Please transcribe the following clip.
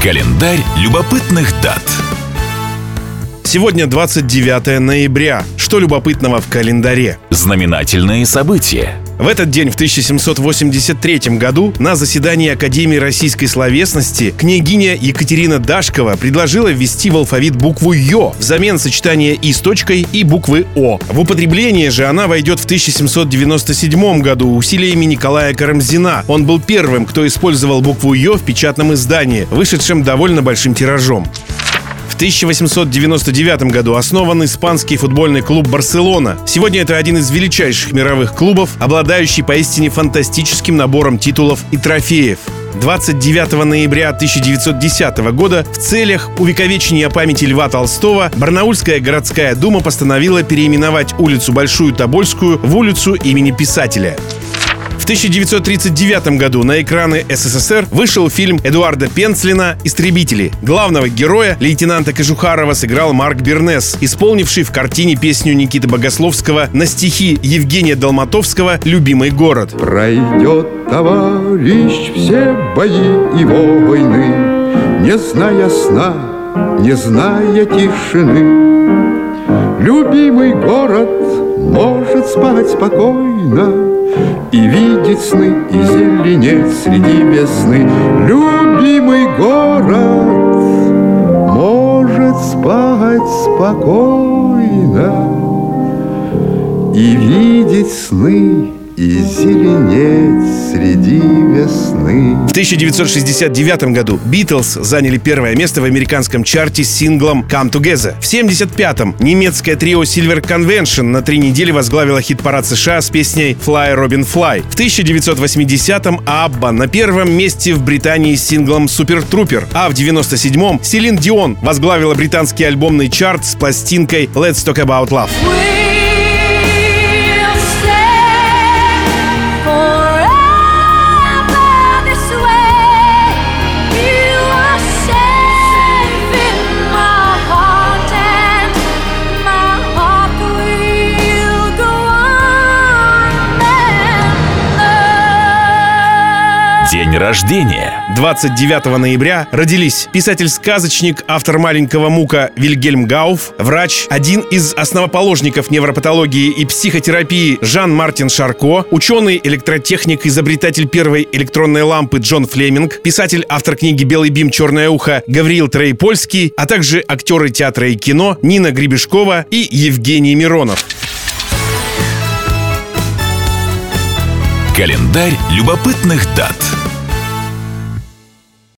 Календарь любопытных дат. Сегодня 29 ноября. Что любопытного в календаре? Знаменательные события. В этот день, в 1783 году, на заседании Академии российской словесности княгиня Екатерина Дашкова предложила ввести в алфавит букву «ё» взамен сочетания «и» с точкой и буквы «о». В употребление же она войдет в 1797 году усилиями Николая Карамзина. Он был первым, кто использовал букву «ё» в печатном издании, вышедшем довольно большим тиражом. В 1899 году основан испанский футбольный клуб «Барселона». Сегодня это один из величайших мировых клубов, обладающий поистине фантастическим набором титулов и трофеев. 29 ноября 1910 года в целях увековечения памяти Льва Толстого Барнаульская городская дума постановила переименовать улицу Большую Тобольскую в улицу имени писателя. В 1939 году на экраны СССР вышел фильм Эдуарда Пенцлина «Истребители». Главного героя, лейтенанта Кожухарова, сыграл Марк Бернес, исполнивший в картине песню Никиты Богословского на стихи Евгения Долматовского «Любимый город». Пройдет товарищ все бои его войны, не зная сна, не зная тишины. Любимый город может спать спокойно и видеть сны, и зеленеть среди весны. Любимый город может спать спокойно и видеть сны, и зеленеть среди весны. В 1969 году «Битлз» заняли первое место в американском чарте с синглом «Come Together». В 1975-м немецкое трио Silver Convention на 3 недели возглавило хит-парад США с песней «Fly, Robin, Fly». В 1980-м Абба на первом месте в Британии с синглом «Super Trooper», а в 1997-м Селин Дион возглавила британский альбомный чарт с пластинкой «Let's Talk About Love». День рождения. 29 ноября родились писатель-сказочник, автор «Маленького Мука» Вильгельм Гауф, врач, один из основоположников невропатологии и психотерапии Жан-Мартин Шарко, ученый-электротехник, изобретатель первой электронной лампы Джон Флеминг, писатель, автор книги «Белый бим, черное ухо» Гавриил Троепольский, а также актеры театра и кино Нина Гребешкова и Евгений Миронов. Календарь любопытных дат.